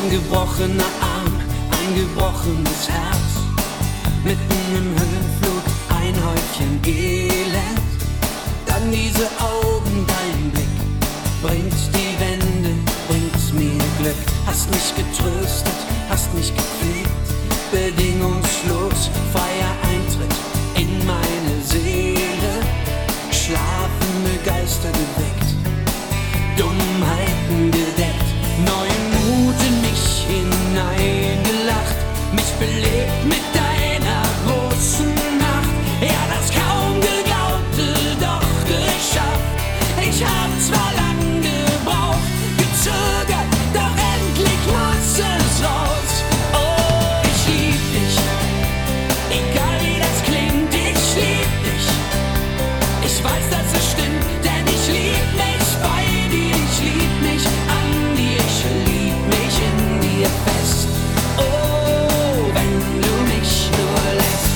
Ein gebrochener Arm, ein gebrochenes Herz, mitten im Höhenflug ein Häufchen Elend. Dann diese Augen, dein Blick, bringt's die Wende, bringt's mir Glück. Hast mich getröstet, hast mich gepflegt, bedingungslos freier Eintritt in meine Seele. Schlafende Geister geweckt, Dummheiten gedeckt, neuen Mut in mich hineingelacht, mich belebt mit deiner großen Macht. Ja, das kaum geglaubte, doch geschafft. Ich hab zwar lang gebraucht, gezögert, doch endlich muss es raus. Oh, ich lieb dich, egal wie das klingt, ich lieb dich. Ich weiß, dass es stimmt, denn ich lieb mich bei dir, ich lieb mich an dir, ich lieb mich in dir fest. Oh, wenn du mich nur lässt.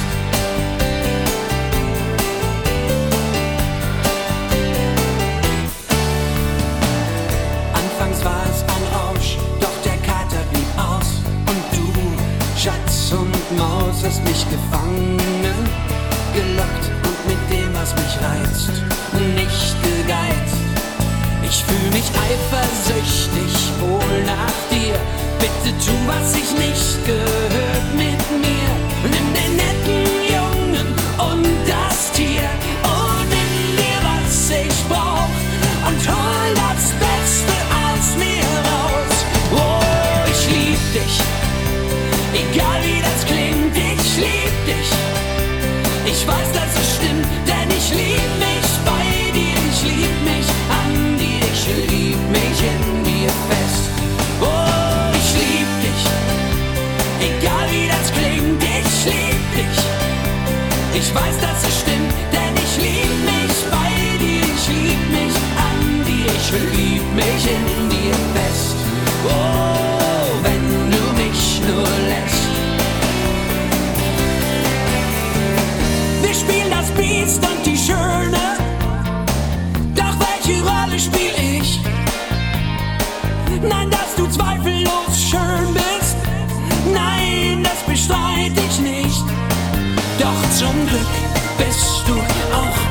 Anfangs war es ein Rausch, doch der Kater blieb aus. Und du, Schatz und Maus, hast mich gefangen, gelockt und mit dem, was mich reizt, nicht gegeizt. Ich fühl mich eifersüchtig wohl nach dir. Bitte tu, was sich nicht gehört mit mir. Nimm den netten Jungen und das Tier und nimm dir, was ich brauch, und hol das Beste aus mir raus. Oh, ich lieb dich, egal wie das klingt, ich lieb dich. Ich weiß, dass es stimmt, denn ich lieb mich bei dir, ich lieb mich an dir, ich lieb mich in dir fest. Oh, ich lieb dich, egal wie das klingt, ich lieb dich. Ich weiß, dass es stimmt, denn ich lieb mich bei dir, ich lieb mich an dir, ich lieb mich in dir fest. Oh, wenn du mich nur lässt. Wir spielen das Biest und die Schöne, doch welche Rolle spiel ich? Nein, dass du zweifellos schön bist, nein, das bestreite ich nicht. Doch zum Glück bist du auch